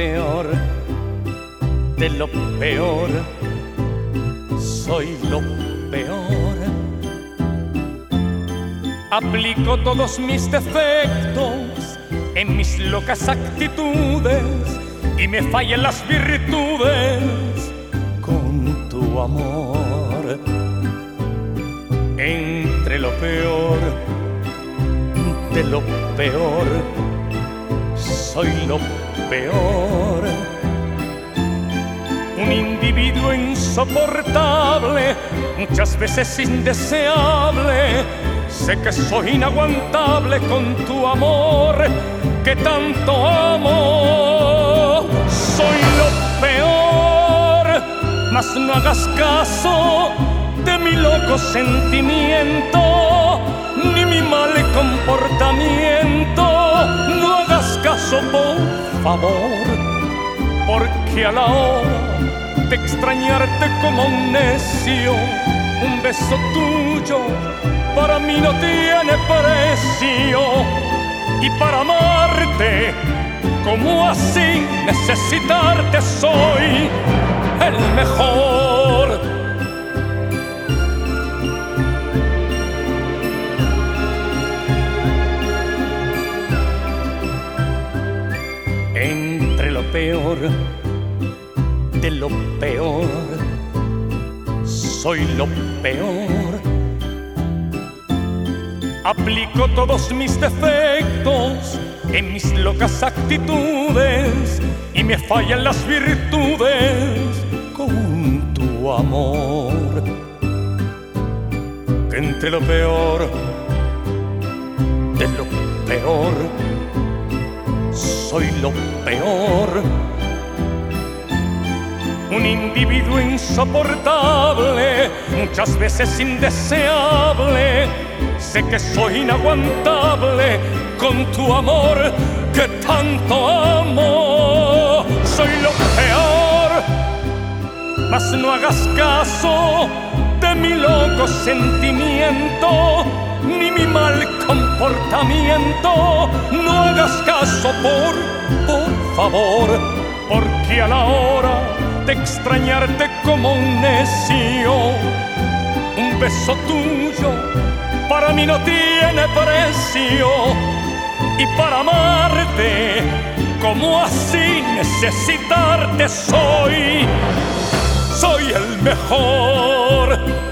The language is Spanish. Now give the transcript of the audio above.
peor, de lo peor, soy lo peor. Aplico todos mis defectos en mis locas actitudes y me fallan las virtudes con tu amor. Entre lo peor, de lo peor, soy lo peor. Un individuo insoportable, muchas veces indeseable. Sé que soy inaguantable con tu amor que tanto amo. Soy lo peor, mas no hagas caso de mi loco sentimiento, ni mi mal comportamiento. No hagas caso, por favor, porque a la hora de extrañarte como un necio, un beso tuyo para mí no tiene precio. Y para amarte, como así necesitarte, soy el mejor. Entre lo peor, de lo peor, soy lo peor. Aplico todos mis defectos en mis locas actitudes y me fallan las virtudes con tu amor. Que entre lo peor, de lo peor, soy lo peor. Un individuo insoportable, muchas veces indeseable. Sé que soy inaguantable con tu amor que tanto amo. Soy lo peor, mas no hagas caso de mi loco sentimiento, ni mi mal comportamiento. No hagas caso, por favor, porque a la hora de extrañarte como un necio, un beso tuyo para mí no tiene precio. Y para amarte, como así necesitarte, soy el mejor.